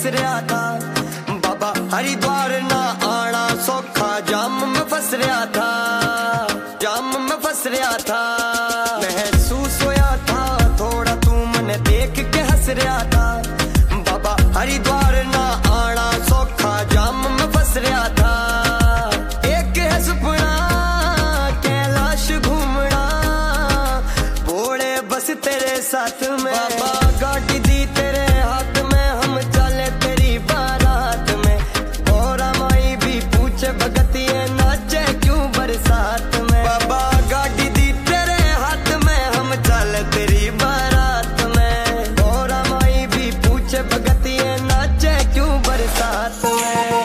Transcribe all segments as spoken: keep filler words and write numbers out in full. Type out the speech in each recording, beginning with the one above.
हंस रहा था। बाबा हरिद्वार ना आना सौखा, जाम में फंस रहा था, जाम में फंस रहा था। महसूस होया था थोड़ा तू मने देख के हंस रहा था। बाबा हरिद्वार ना आना सौखा, जाम में फंस रहा था। एक है सपना कैलाश घूमना, भोले बस तेरे साथ में। बाबा गाड़ी दी तेरे हाथ में, हम चले तेरी बारात में। गौरा माई भी पूछे भगतिए नाचे क्यों बरसात में। बाबा गाड़ी दी तेरे हाथ में, हम चले तेरी बारात में। गौरा माई भी पूछे भगतिए नाचे क्यों बरसात में।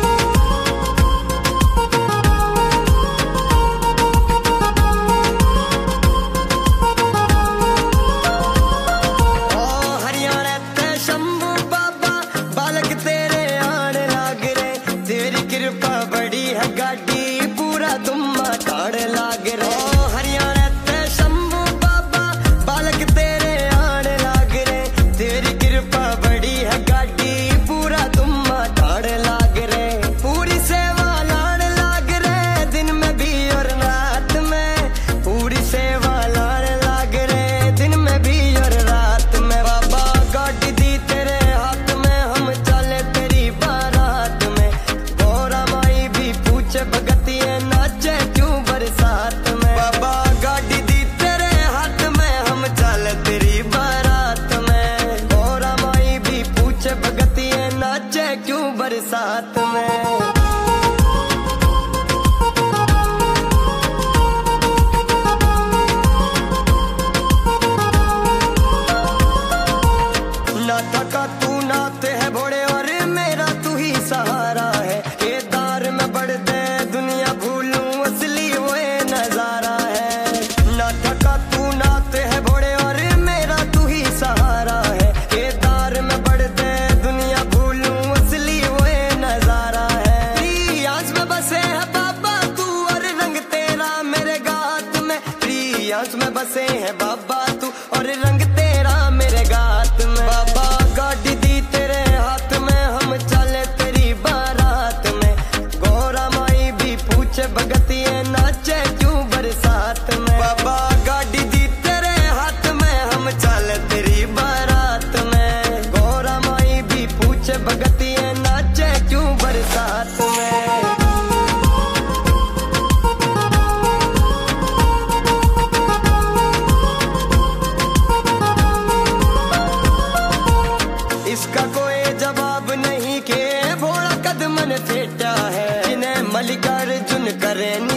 बड़ी है गाड़ी पूरा दुम्मा ताड़ लाग रे। ओ हरियाणा ते शंभू बाबा बालक तेरे आने लाग रे। तेरी कृपा बड़ी है गाड़ी पूरा दुम्मा ताड़ लाग रे। पूरी सेवा लाने लाग रे, दिन में भी और रात में। पूरी सेवा लाने लाग रे, दिन में भी और रात में। बाबा गाड़ी दी तेरे हाथ में, हम चले तेरी बारात में। गौरा माई भी पूछे भगतिए नाचे क्यों बरसात में। बाबा गाड़ी दी तेरे हाथ में, हम चले तेरी बारात में। गौरा माई भी पूछे भगतिए नाचे क्यों बरसात में। ना थका तू नाते है भोड़े और मेरा तू ही सहारा है। केदार में बढ़ दे दुनिया भूलूं असली वो नजारा है। ना थका तू नाते है भोड़े और मेरा तू ही सहारा है। केदार में बढ़ दे दुनिया भूलूं असली वो नजारा है। प्रियांश में बसे है बाबा तू और रंग तेरा मेरे गात में। प्रियांश में बसे है बाबा तू और रंग तेरा मेरे गात में। बाबा गाड़ी दी तेरे हाथ में, हम चले तेरी बारात में। गौरा माई भी पूछे भगतिए नाचे क्यों बरसात में। बाबा गाड़ी दी तेरे हाथ में, हम चले तेरी बारात में। गौरा माई भी पूछे भगतिए नाचे क्यों बरसात में। इसका कोई जवाब नहीं के भोला कदमन फेटा है। जिन्हें मल्लिकार्जुन करे